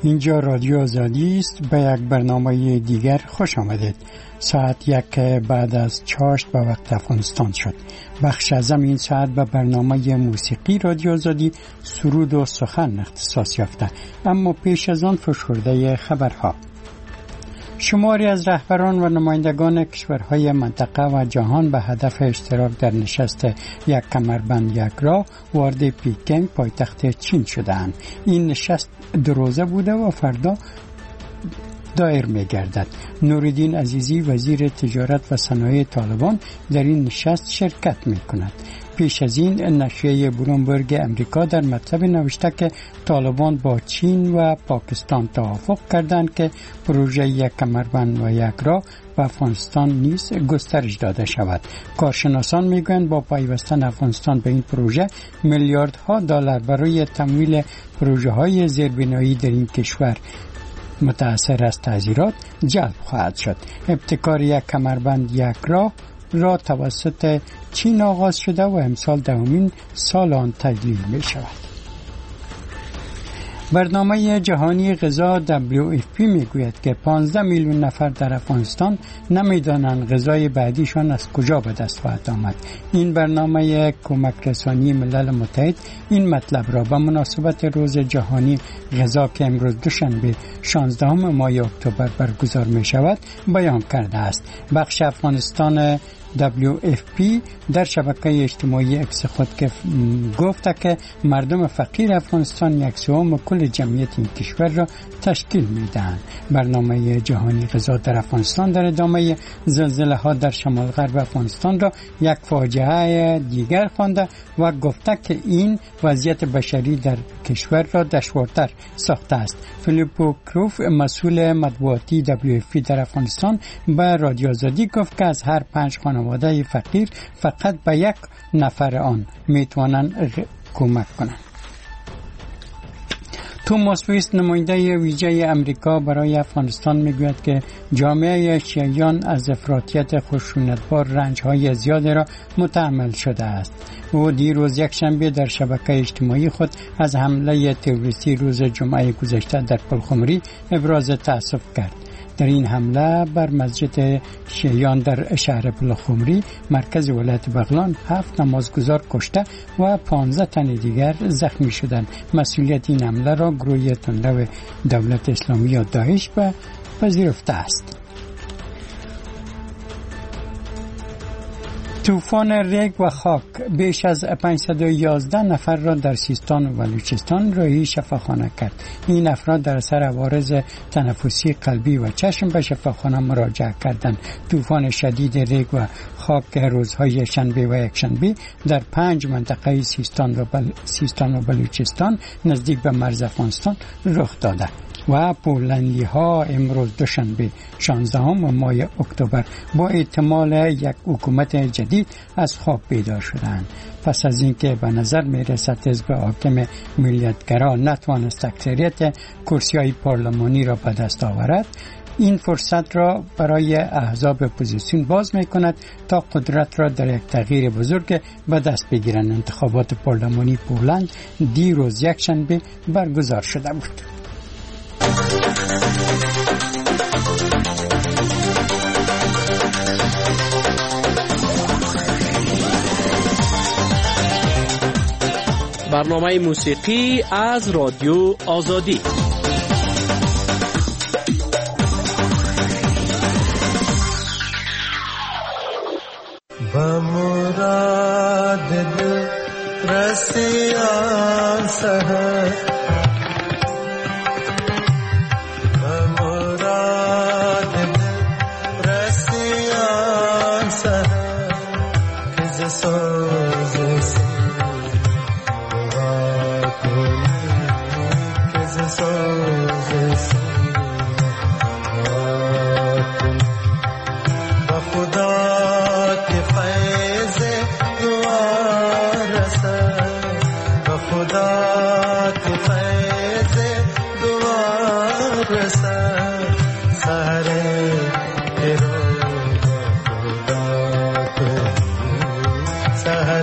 اینجا رادیو آزادی است. به یک برنامه دیگر خوش آمدید. ساعت 1 بعد از چاشت به وقت افغانستان شد. بخش از این ساعت به برنامه موسیقی رادیو آزادی سرود و سخن اختصاص یافته. اما پیش از آن فشرده خبرها. شماری از رهبران و نمایندگان کشورهای منطقه و جهان به هدف اشتراک در نشست یک کمربند یک راه وارد پکین پایتخت چین شدند. این نشست 2 روزه بوده و فردا دایر می گردد. نوردین عزیزی وزیر تجارت و صنایع طالبان در این نشست شرکت می کند. پیش از این نشریه بلومبرگ امریکا در مطلب نوشته که طالبان با چین و پاکستان توافق کردند که پروژه یک کمربند و یک راه به افغانستان نیز گسترش داده شود. کارشناسان میگویند با پیوستن افغانستان به این پروژه میلیاردها دلار برای تمویل پروژه های زیربنایی در این کشور متأثر از تعزیرات جلب خواهد شد. ابتکار یک کمربند یک راه را توسط چین آغاز شده و امسال 10مین سال آن تجلیل می شود. برنامه جهانی غذا WFP می گوید که 15 میلیون نفر در افغانستان نمیدانند غذای بعدیشان از کجا به دست خواهد آمد. این برنامه کمک رسانی ملل متحد این مطلب را به مناسبت روز جهانی غذا که امروز دوشنبه 16 ماه اکتبر برگزار می شود بیان کرده است. بخش افغانستان WFP در شبکه اجتماعی اکس خود که گفته که مردم فقیر افغانستان 1/3 کل جمعیت این کشور را تشکیل میدهند. برنامه جهانی غذا در افغانستان در ادامه زلزله ها در شمال غرب افغانستان را یک فاجعه دیگر خوانده و گفته که این وضعیت بشری در کشور را دشوارتر ساخته است. فیلیپو کروف مسئول مطبوعاتی WFP در افغانستان به رادیو آزادی گفت که از هر 5 خانواده فقیر فقط به 1 نفر آن میتوانند کمک کنند. توماس ویست نماینده ویژه امریکا برای افغانستان میگوید که جامعه شیعیان از افراطیت خشونتبار رنج‌های زیادی را متحمل شده است. او دیروز یکشنبه در شبکه اجتماعی خود از حمله تروریستی روز جمعه گذشته در پلخمری ابراز تأسف کرد. در این حمله بر مسجد شیعیان در شهر پلخمری مرکز ولایت بغلان 7 نمازگزار کشته و 15 تن دیگر زخمی شدند. مسئولیت این حمله را گروه تندرو دولت اسلامی یا داعش به پذیرفته است. طوفان ریگ و خاک بیش از 511 نفر را در سیستان و بلوچستان راهی شفاخانه کرد. این افراد در اثر عوارض تنفسی قلبی و چشم به شفاخانه مراجعه کردند. طوفان شدید ریگ و خاک روزهای شنبه و یکشنبه در 5 منطقه سیستان و بلوچستان نزدیک به مرز افغانستان رخ داده و پولندی ها امروز دوشنبه 16 ماه اکتبر با احتمال یک حکومت جدید از خواب بیدار شدند. پس از اینکه به نظر می رسد حزب حاکم ملیتگرا نتوانست اکثریت کرسی‌های پارلمانی را به دست آورد، این فرصت را برای احزاب اپوزیسیون باز می کند تا قدرت را در یک تغییر بزرگ به دست بگیرند. انتخابات پارلمانی پولند دیروز یکشنبه برگزار شده بود. برنامه موسیقی از رادیو آزادی. بمراد دل رسیان سهر Sahara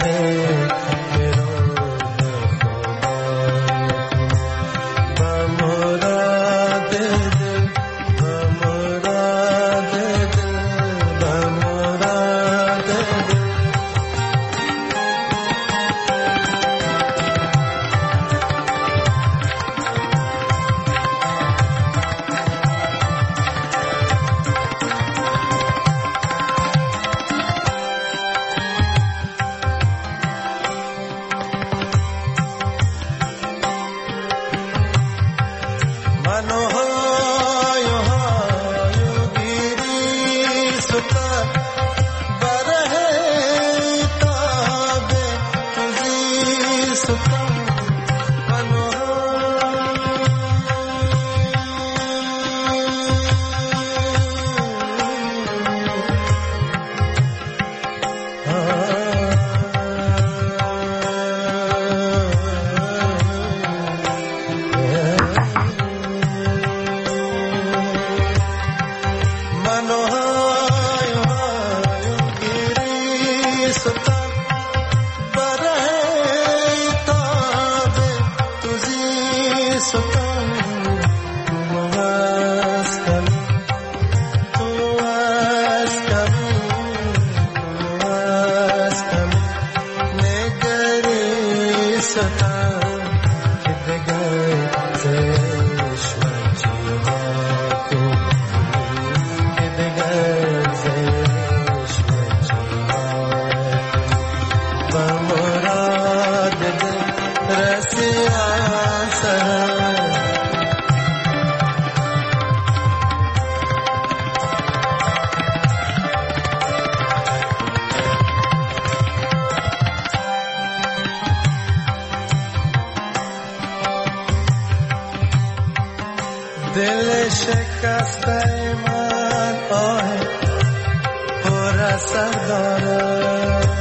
دل شکسته من آه پر اثر دارد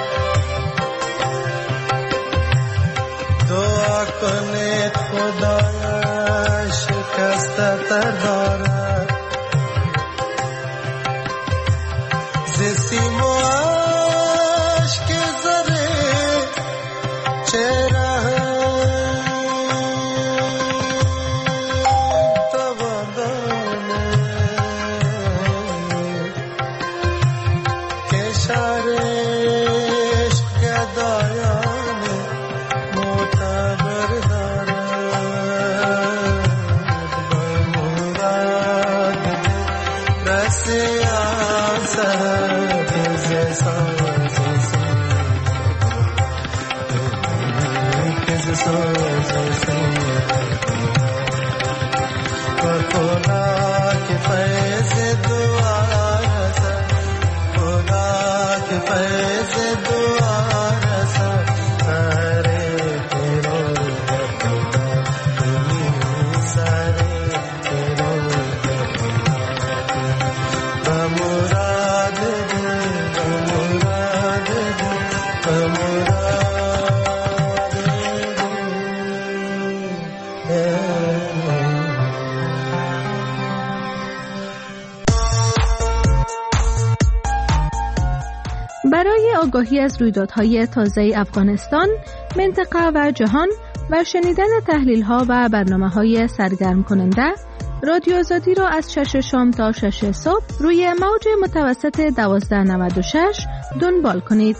دعا کنید خدایا شکسته تر دارد ز سیم و اشک زره چهره برای آگاهی از رویدادهای تازه افغانستان، منطقه و جهان و شنیدن تحلیل‌ها و برنامه‌های سرگرم کننده، رادیو آزادی را از 6 شام تا 6 صبح روی موج متوسط 1296 دنبال کنید.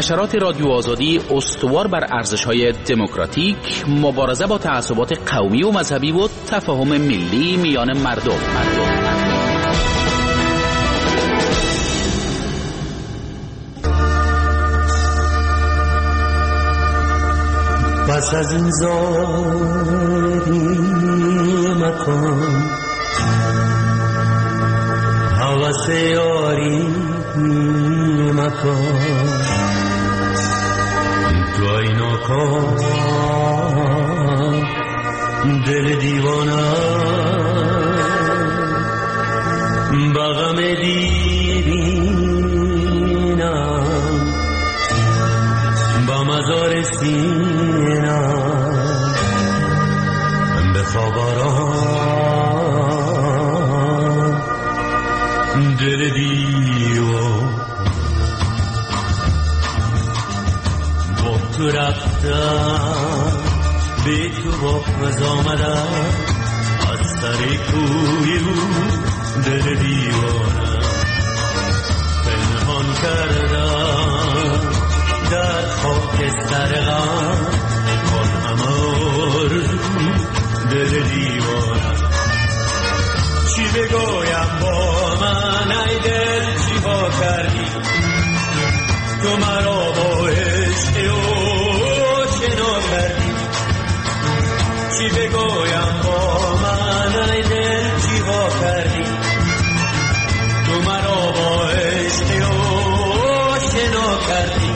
نشرات رادیو آزادی استوار بر ارزش‌های دموکراتیک، مبارزه با تعصبات قومی و مذهبی و تفاهم ملی میان مردم. پس از این زاری مکن، حوث یاری مکن، تو اینا کن دل دیوانه بغم دیرینم با مزار سینم بخوابارم دل دیوان با تو رفتم به تو باز آمدم از سر کوی دل دیوانم پنهان کردم در خاک سرغم آن همار دل دیوانم چی بگویم با من ای دل چی ها کردی تو مرا با عشق او شنا کردی چی بگویم با من ای دل چی ها کردی تو مرا با عشق او شنا کردی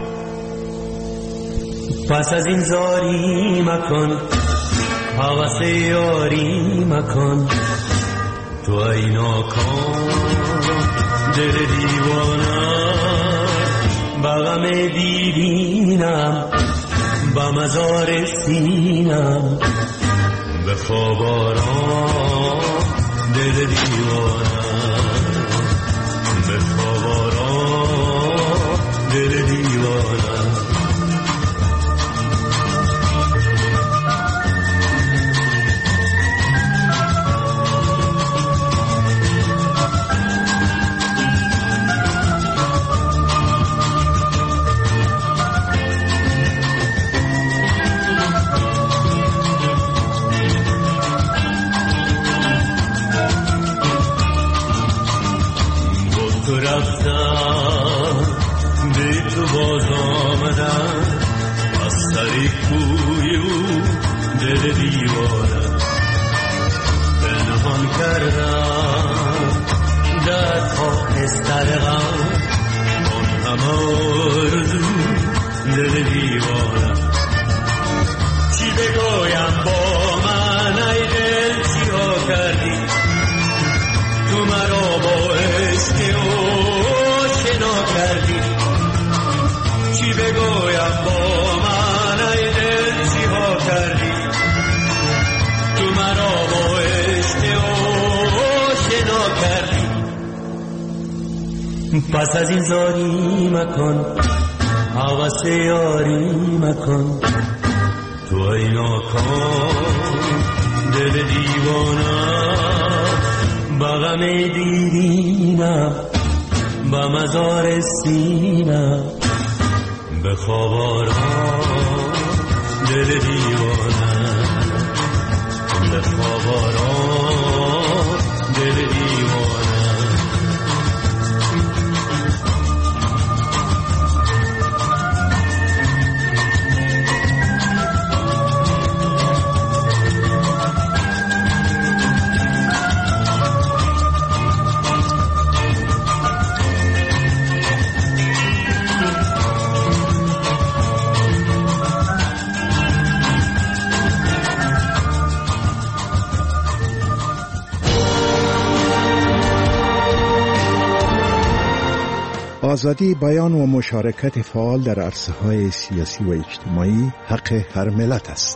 پس از این زاری مکن حوث یاری مکن تو ای ناکام دل دیوانه بغم دیرینم با مزار سینم به خواب آرام دل دیوانه به خواب آرام دل دیوانه باز آمدم از سر کوی او دل دیوانم پنهان کردم در خاک سرغم آن همار دل دیوانم چی بگویم با من ای دل چی ها کردی تو مرا با عشق او شنا کردی چی بگویم با من ای دل چی ها کردی تو مرا با عشق او شنا کردی پس از این زاری مکن حوث یاری مکن تو ای ناکام دل دیوانه بغم دیرینم با مزار سینم به خواب آرام دل دیوانه به خواب آرام دل دیوانه آزادی بیان و مشارکت فعال در عرصه‌های سیاسی و اجتماعی حق هر ملت است.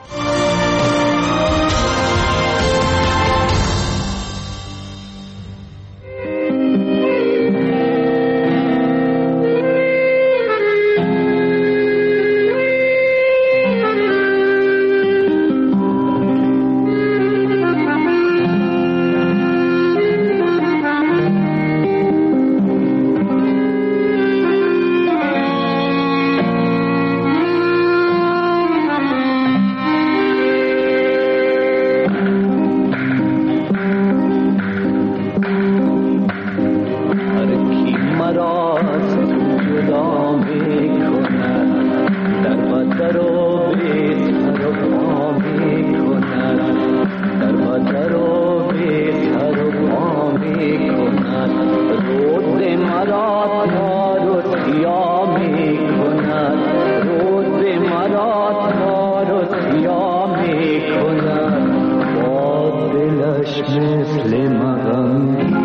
لبش مثل مغم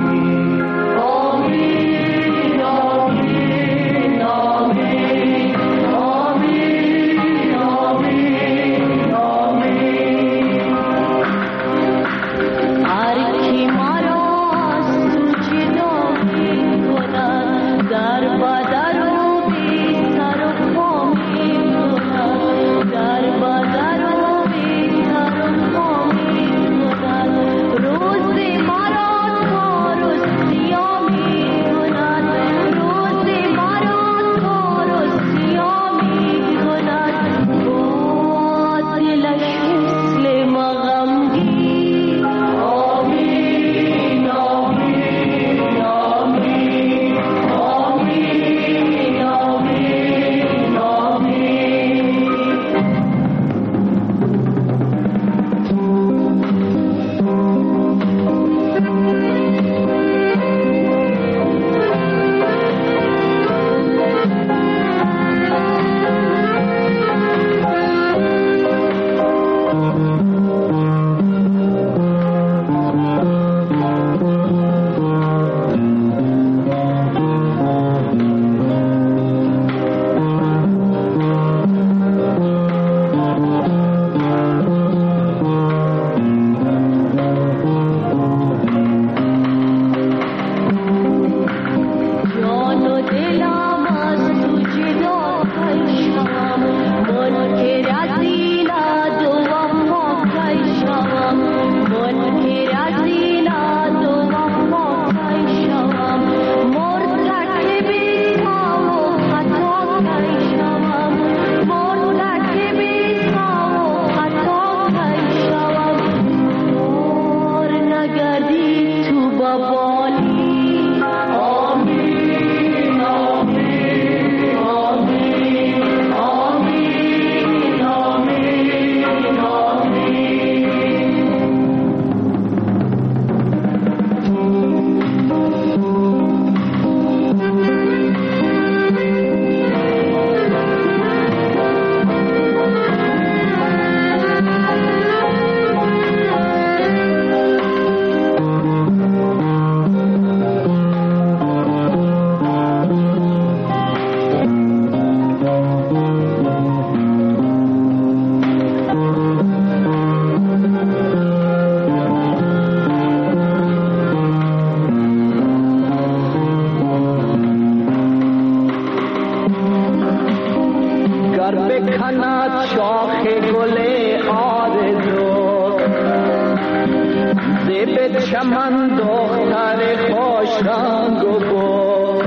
چمن دختر خوش رنگ و بو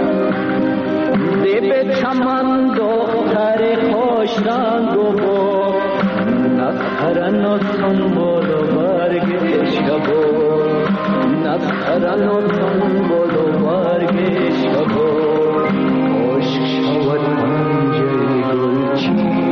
به چمن دختر خوش رنگ و بو نخرن و سنبول و برگ شبو نخرن و سنبول و برگ شبو عشق شود پنجه گلچین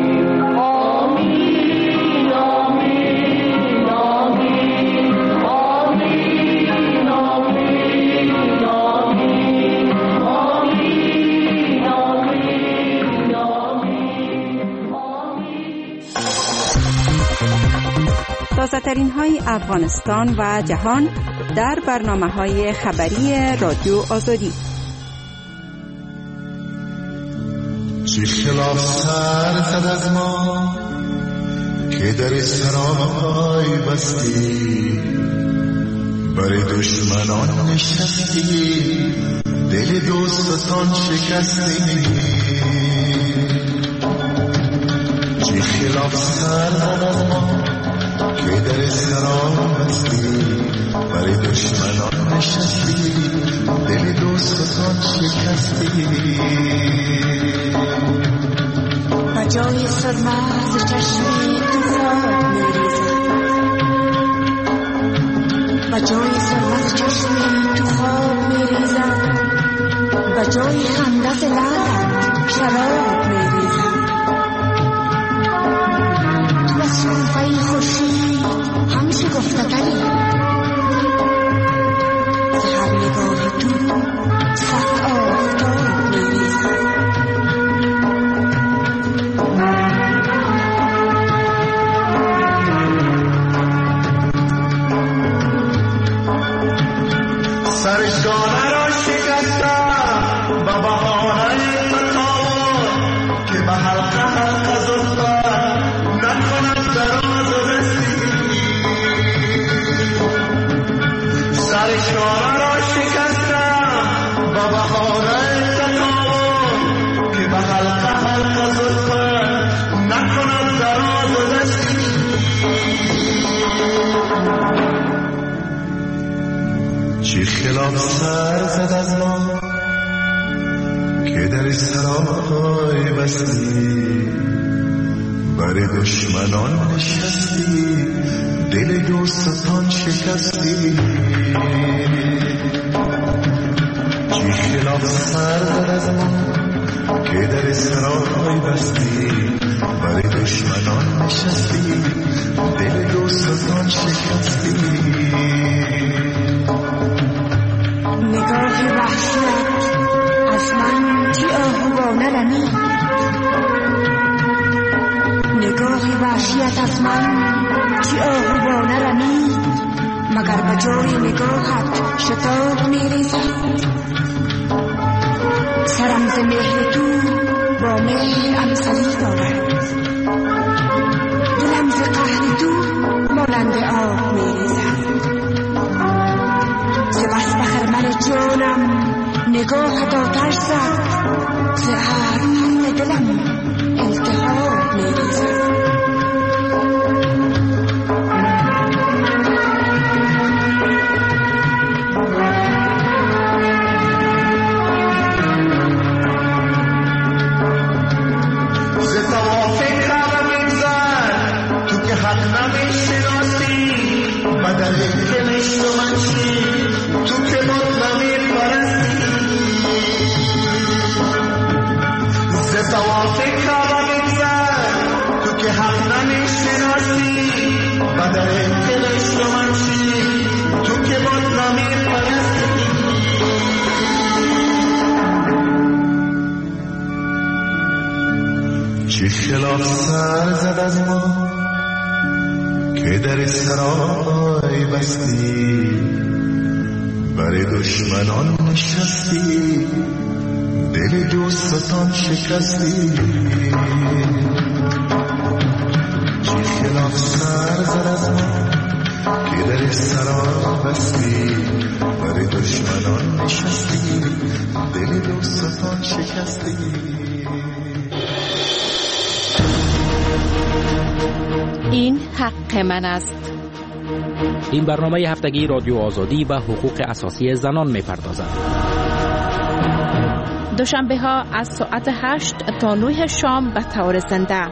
تازه‌ترین های افغانستان و جهان در برنامه‌های خبری رادیو آزادی. چه خلاف سر زد از ما که در سرای بستی، برای دشمنان نشستی، دل دوستان شکستی. چه خلاف سر زد از ما که در سرای بستی، برای دشمنان نشستی، دل دوستان شکستی. و جای سرمز چشمی تو خواب میریزد، و جای سرمز چشمی تو خواب میریزد، و جای خندت لعلت شراب میریزد. تو از شنفه خوشی همیشه گفتگلی، هر نگاه تو صد آفتاب میریزد. چی خلاف سر زد از ما که در سرای بستی، بر دشمنان نشستی، دل دوستان شکستی. چی خلاف سر زد از ما که در سرای بستی، بر دشمنان نشستی، دل دوستان شکستی. نگاه وحشت از من چی آهوانه رمید، نگاه وحشیت از من چی آهوانه رمید، مگر به جای نگاهت شتاب میریزد. سرم ز مهر تو با مهرم سلی دارد، دلم ز قهر تو مانند آب میریزد. ز بس به خرمن جانم نگاهت آتش زد، ز ابروی دلم التهاب میریزد. چی خلاف سر زد از ما که در سرای بستی، بر دشمنان نشستی، دل دوستان شکستی. چی خلاف سر زد از ما که در سرای بستی، بر دشمنان نشستی، دل دوستان شکستی. این حق من است. این برنامه هفتگی رادیو آزادی و حقوق اساسی زنان می‌پردازد. دوشنبه ها از ساعت 8 تا 9 شام به طور زنده.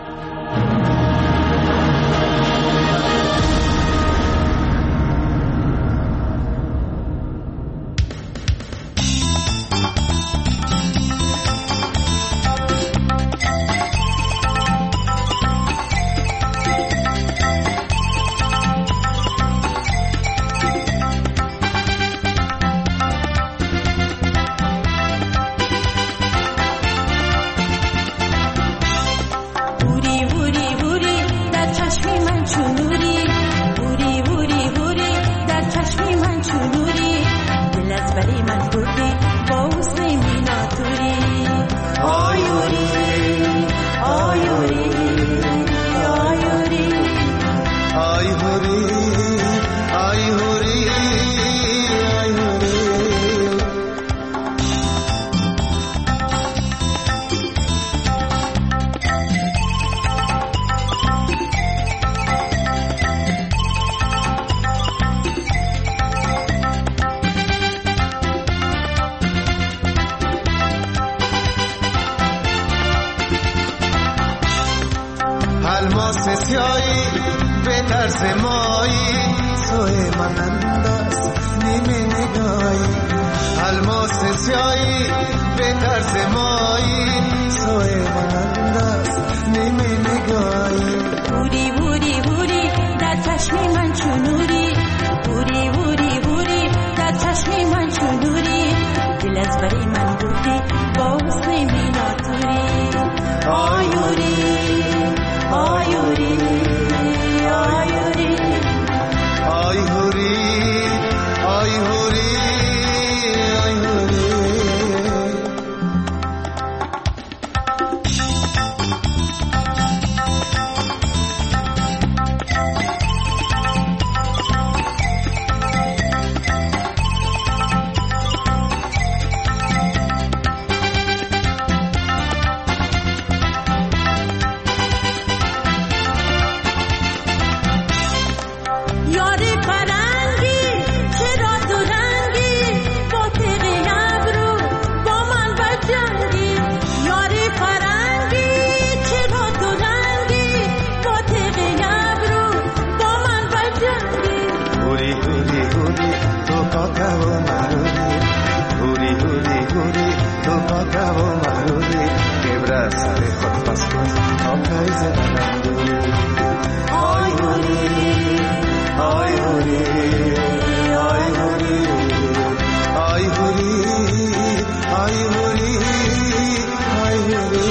ঘুরি তো কাকাও মারুরি ঘুরি ঘুরি ঘুরি তো কাকাও মারুরি কেবরা সারে খত পাস পাস অকাই জানান্দুরি আই ঘুরি আই ঘুরি আই ঘুরি আই ঘুরি আই ঘুরি আই ঘুরি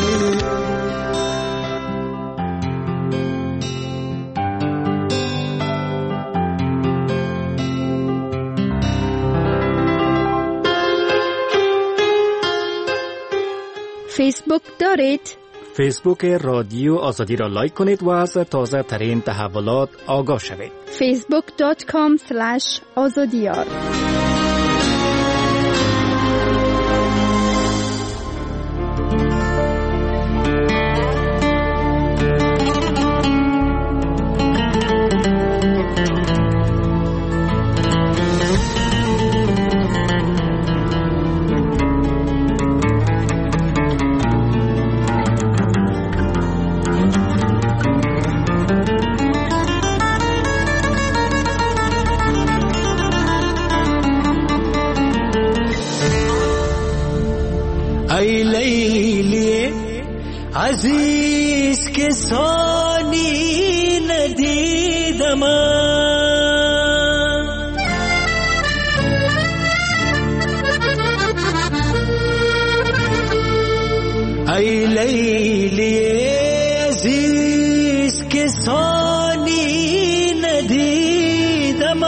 فیسبوک دارید؟ فیسبوک رادیو آزادی را لایک کنید و از تازه ترین تحولات آگاه شوید. facebook.com/azadiyar ای لیلی عزیز که سانی ندیدم ای لیلی عزیز که سانی ندیدم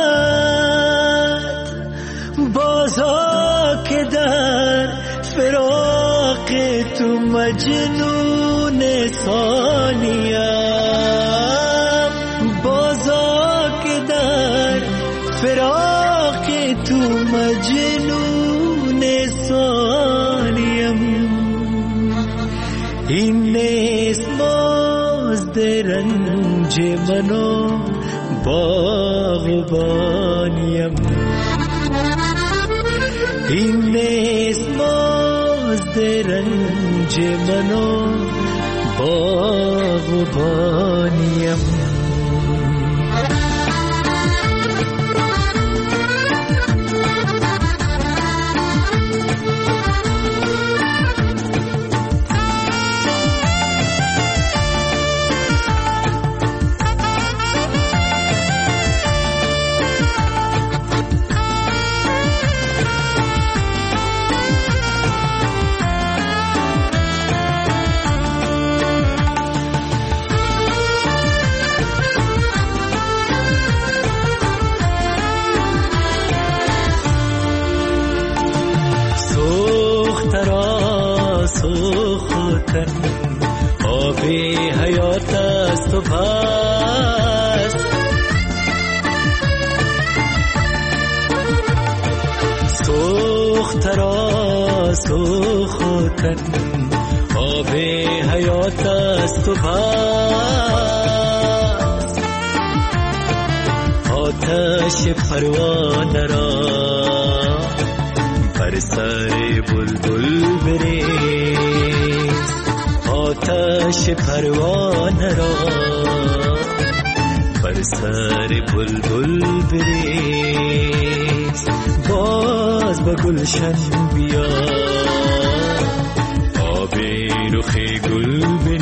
بازا که در فراق تو مجنون ثانیم بازا که در فراق تو مجنون ثانیم این نیست مزد رنج منو باغبانیم این نیست مزد رنج منو باغبانیم آب حیات است و پس سوخترا سوختن آب حیات است و پس آتش پروانه را بر سر بلبل بریز آتش پروانه را بر سر بلبل بریز باز به گلشن بیا آب رخ گل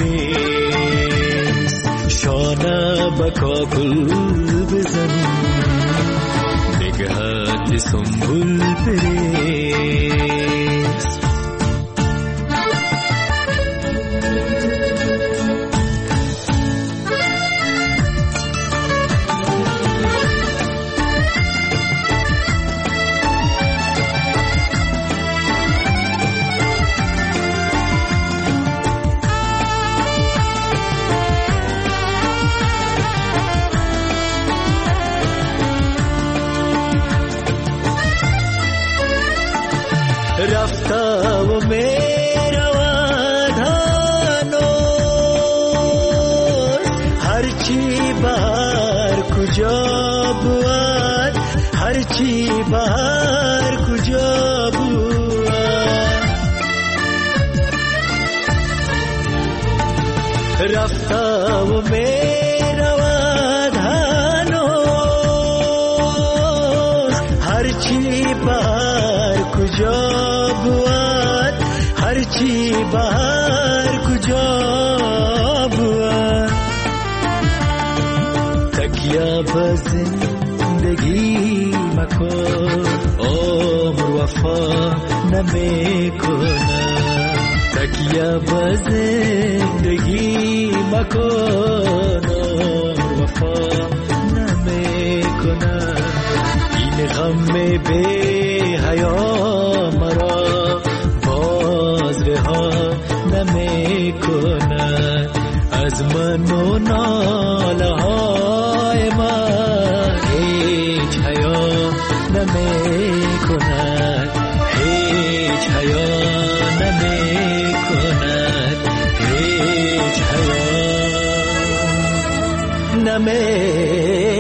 بریز شانه به کاکل بزن نگهت سنبل بریز رفته و میرود هنوز هرچی بهر کجا بود هرچی بهر کجا بود رفته و میرود هنوز هرچی بهر کجا بود، هرچی بهر کجا بود، تکیه به زندگی مکن، عمر وفا نمیکنه، تکیه به زندگی مکن، عمر وفا نمیکنه، این غم بی حیا مرا باز رها نمیکنه، از من و ناله های من هیچ حیا نمیکنه، هیچ حیا نمیکنه، هیچ حیا نمیکنه.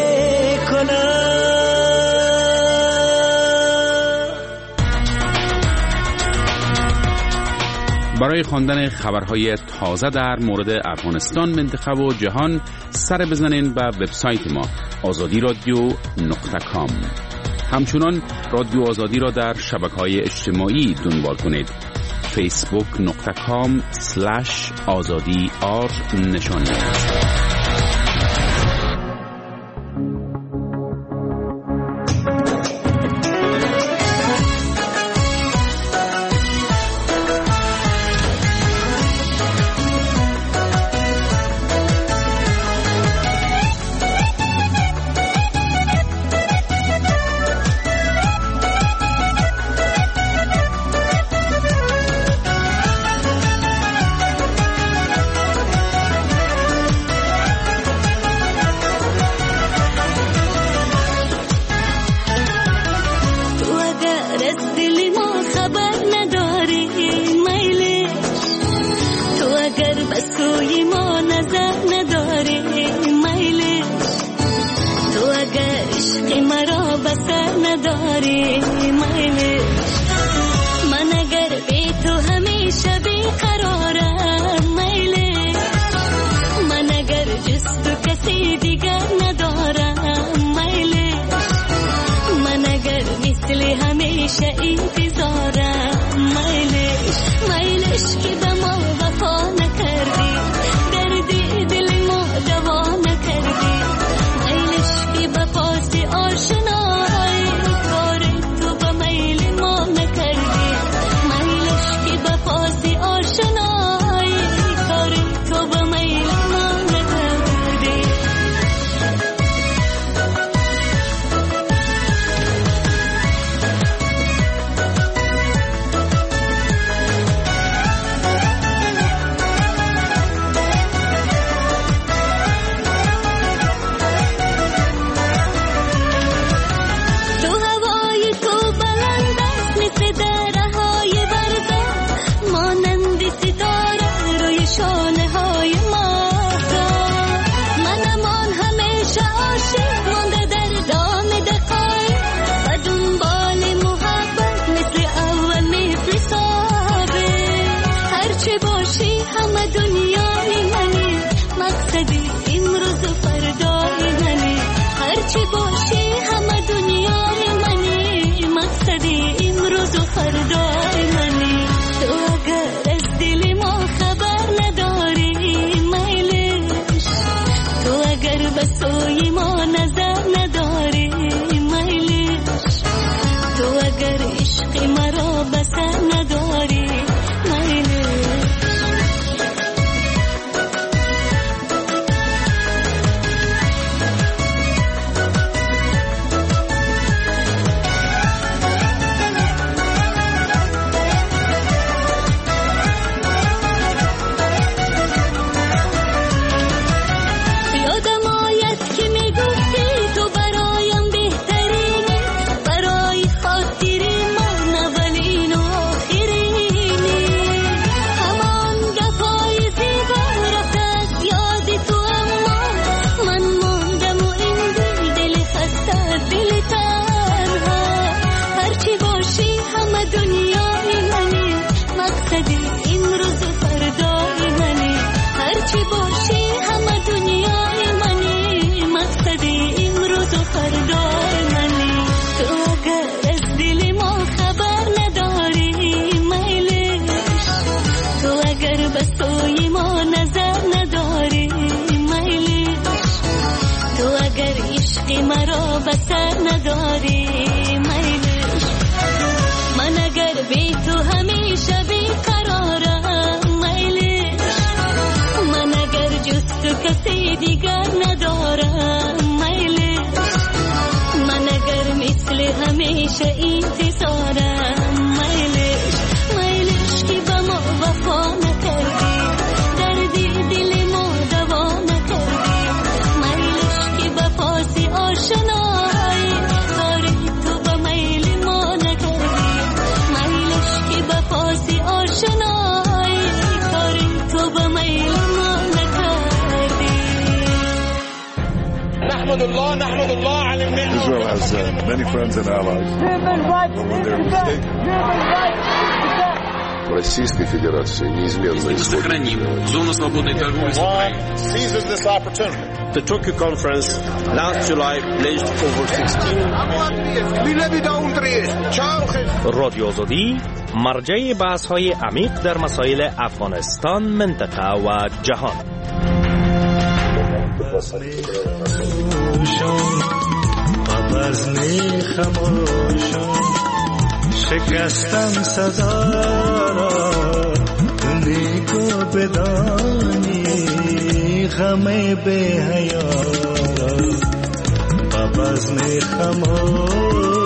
برای خواندن خبرهای تازه در مورد افغانستان، منطقه و جهان سر بزنین به وبسایت ما azadi.radio.com. همچنان رادیو آزادی را در شبکه‌های اجتماعی دنبال کنید. facebook.com/azadi_r نشانی. بسر نداری میلش. من اگر بی تو همیشه بیقرارم میلش. من اگر جز تو کسی دیگر ندارم میلش. من اگر مثل همیشه انتظارم میلش. میلش که با ما وفا نکردی، دردی دل ما دوا نکردی. میلش که با پاس آشنایی کاری تو با میل ما نکردی. میلش که با پاس آشنایی کاری تو با میل ما نکردی. نحمد الله على النعمة. Israel has many friends and allies. When they're mistaken. Российской Федерации неизменно сохраним зону свободной торговли с Украиной. Seizes this opportunity. The Tokyo conference last July pledged over 16 رادیو آزادی مرجع بحث‌های عمیق در مسائل افغانستان، منطقه و جهان. بزم خموشان شکستم صدا را، نیکو بدانی غم به حیا را. بزم خموشان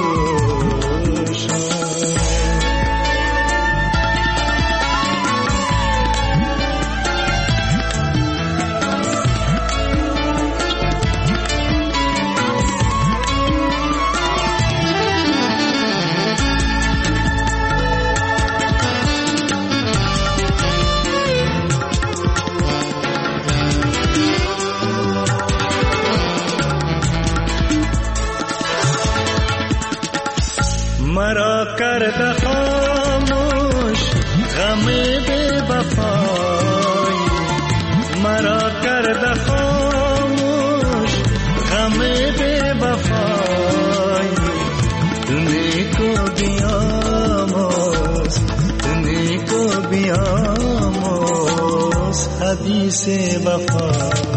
مرا کرده خاموش غم بی وفایی. مرا کرده خاموش غم بی وفایی. نیکو بیاموز نیکو بیاموز حدیث وفا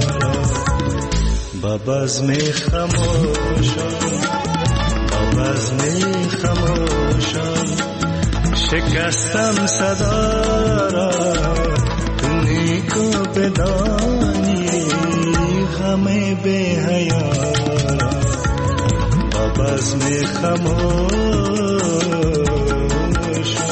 با بزم خموشان. بزم خموشان شکستم صدا را، نیکو بدانی غم به حیا را. با بزم خموشان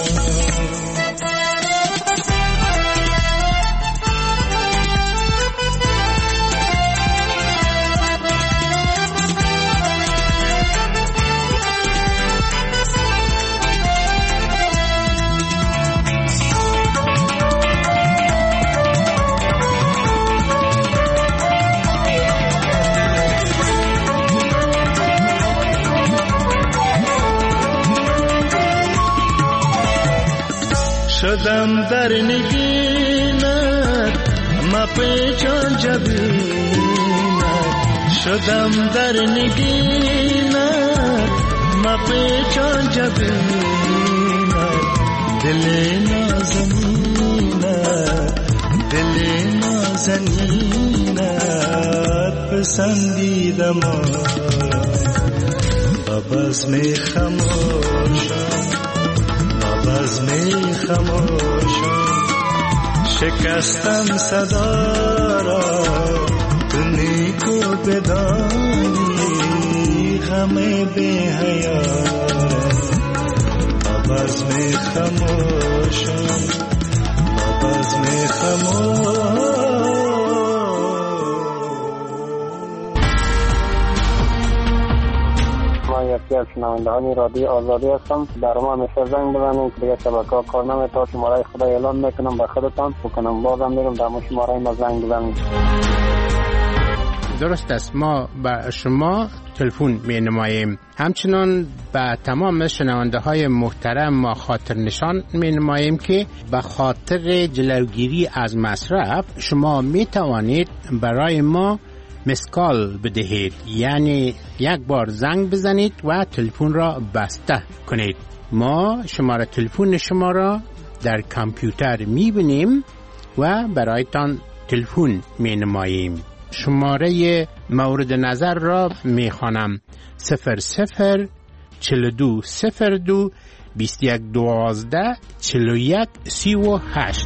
شدم در نگینت مپیچان جبینت. شدم در نگینت مپیچان جبینت. دل نازنینت دل نازنینت پسندیدم آرا. با بزم خموشان بزم خموشان شکستم صدا را، نیکو بدانی غم به حیا را. بزم خموشان بزم خموشان. یکی از شنوندهان رادیو آزادی هستم. در ما همیشه زنگ بزنید که دیگه شبکه‌ها کار نمی‌کنه. شماره خدا اعلام میکنم به خودتان بکنم، بازم میگم در ما شماره ما زنگ بزنید. درست است، ما به شما تلفن می نماییم. همچنان به تمام شنونده های محترم ما خاطر نشان می نماییم که به خاطر جلوگیری از مصرف شما می توانید برای ما مسکال بدهید، یعنی یک بار زنگ بزنید و تلفن را بسته کنید. ما شماره تلفن شما را در کامپیوتر می بینیم و برایتان تلفن می نماییم. شماره مورد نظر را میخوانم: 00 42 02 21 12 41 38.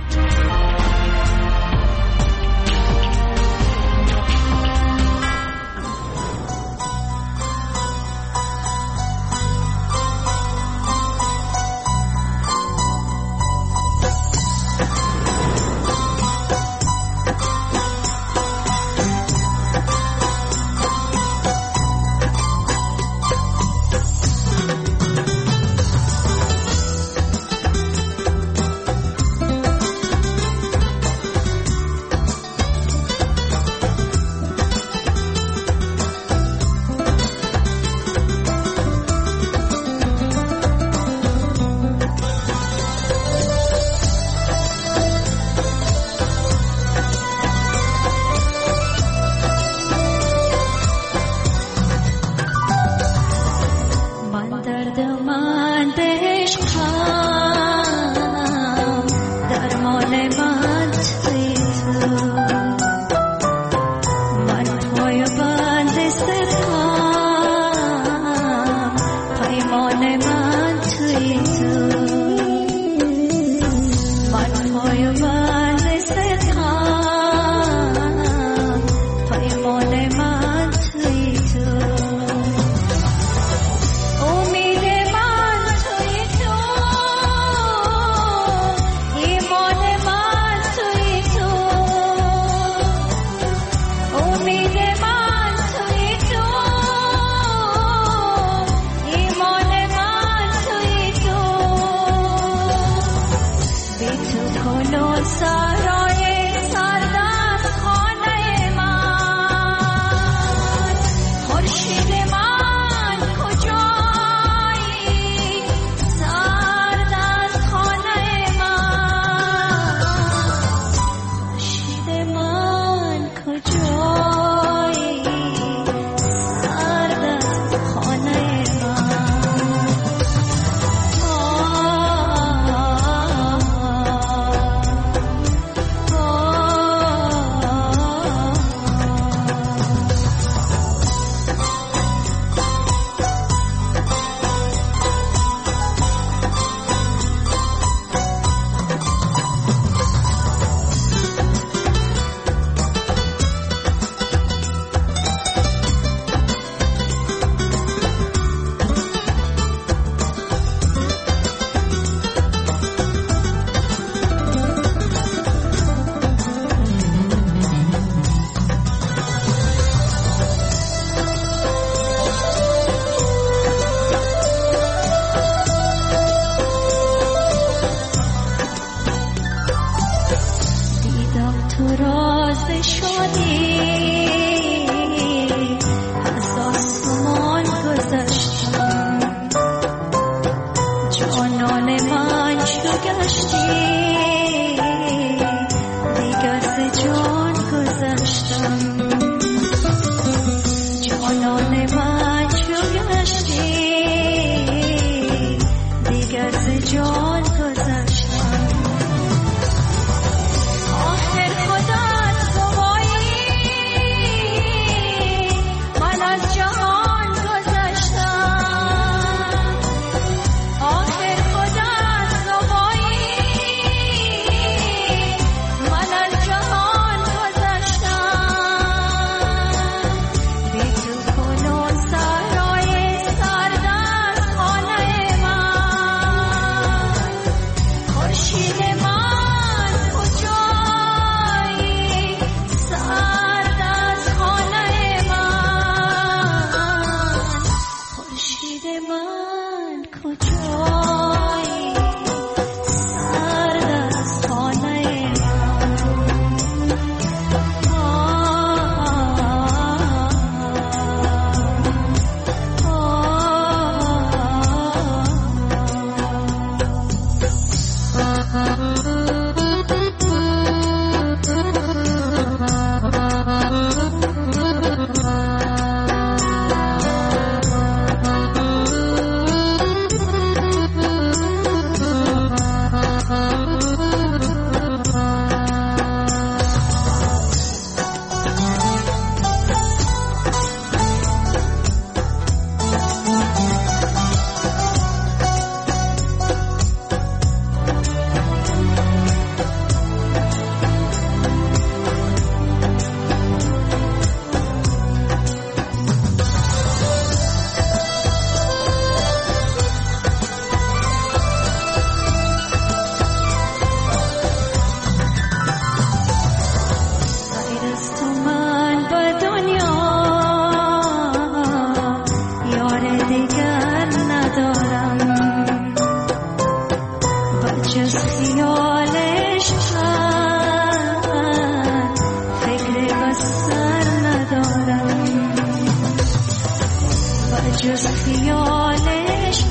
جز خیالش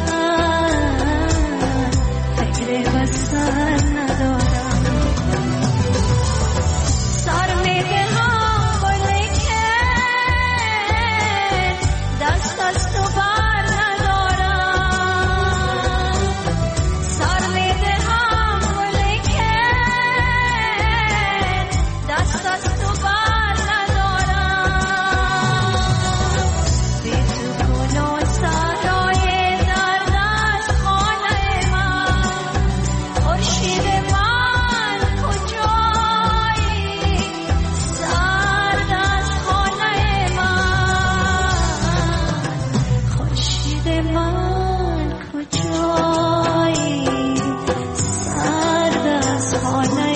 فکر وصل ندارم سر میدهم ولیکن دست از تو بر ندارم سر میدهم ولیکن دست از تو بر ندارم بی تو گل و صحرای درد از خانه من خورشید من کجایی سرد از خانه من خورشید من کجایی سرد از خانه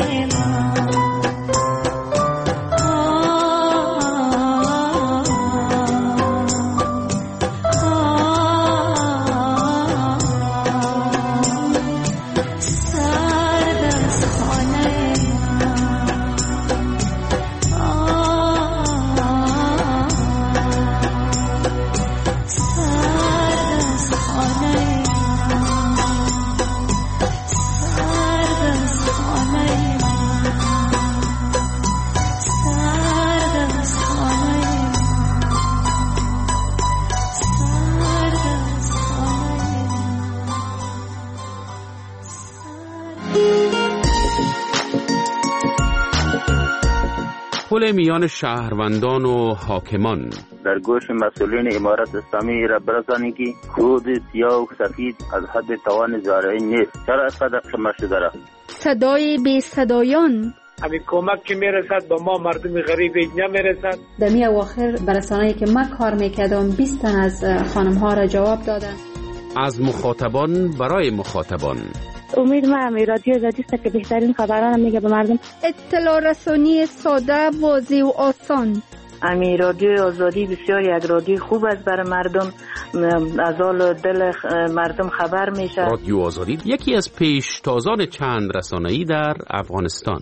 پل میان شهروندان و حاکمان در گوش مسئولین امارت اسلامی را برسانی که خود سیاه و سفید از حد توان زارعی نیست. چرا از قدر خمار شده را؟ صدای بی صدایان همین کمک که میرسد به ما مردم غریب نمیرسد. در می اواخر برسانه‌ای که من کار میکردم 20 تن از خانم ها را جواب دادن. از مخاطبان برای مخاطبان امید من رادیو آزادی است که بهترین خبران میگه به مردم. اطلاع رسانی ساده، واضح و آسان. امی رادیو آزادی بسیار یک رادیو خوب است برای مردم، از حال دل مردم خبر میشه. رادیو آزادی یکی از پیشتازان چند رسانه‌ای در افغانستان.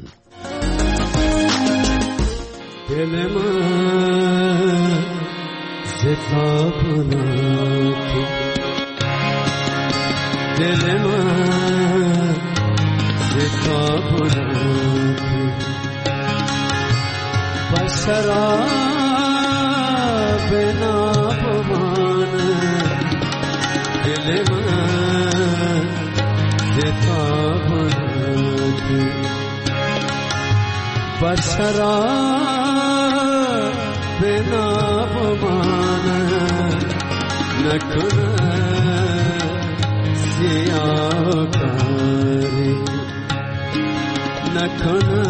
دل من ستابناکی، دل من ستابناکی، بسرا بنا بمانه، دل من ستابناکی، بسرا بنا بمانه، نکنه سیاکاری، نکنه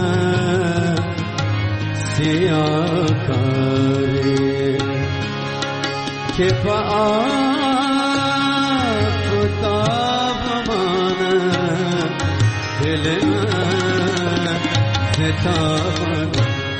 سیاکاری، که با آفتاب مانه، دل من ستاب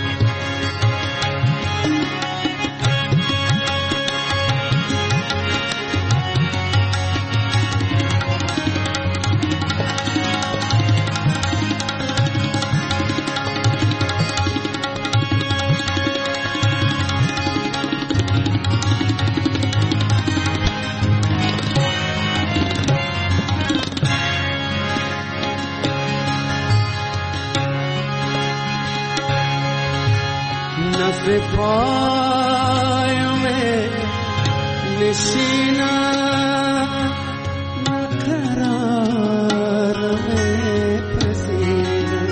پای میں نشینا قرار میں پسینا،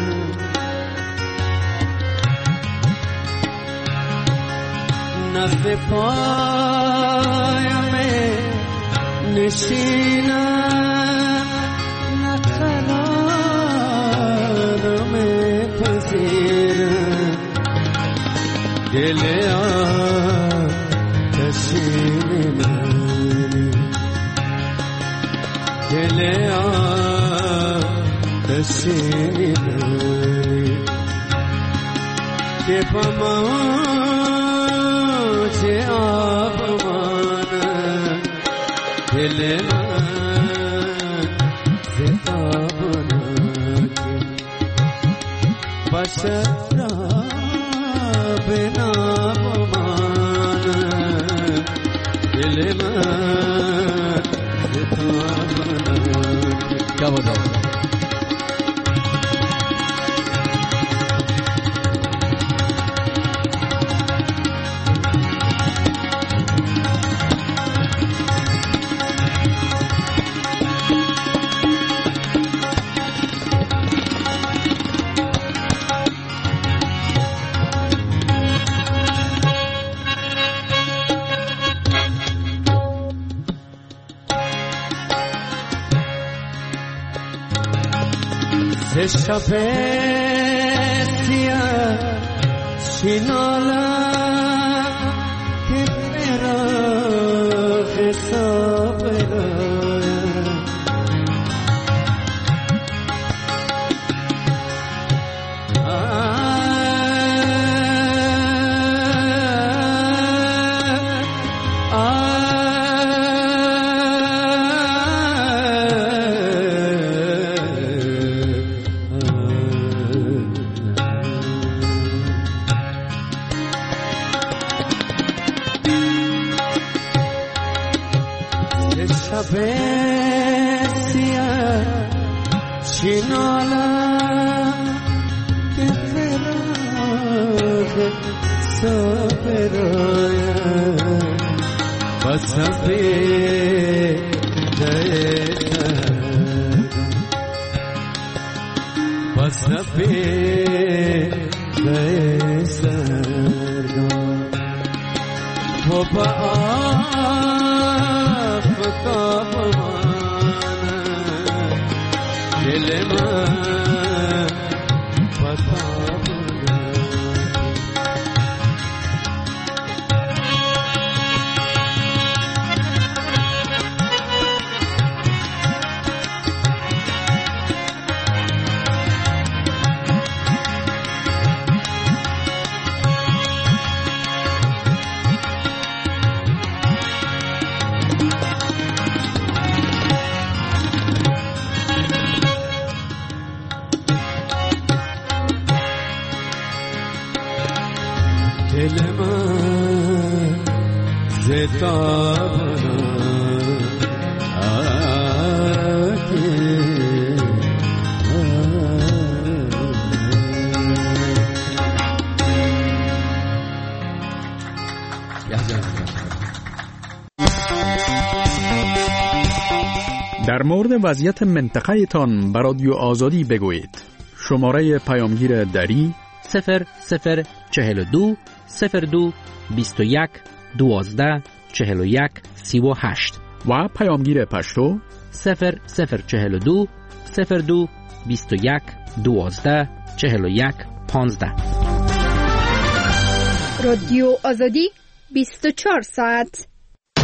نفس پای میں نشینا قرار میں پسینا، دل آتشی من، دل آتشی من، که پموج آب مانا، دل من ستاب ناکی، بسر بنا بمانا، دل من ستاره شب سیاه شینالم که فراغ صابرم در مورد وضعیت منطقه تان به رادیو آزادی بگویید. شماره پیامگیر دری 0042 02 21 12 41 38 و پیامگیر پشتو 0042 02 21 12 41 15. رادیو آزادی 24 ساعت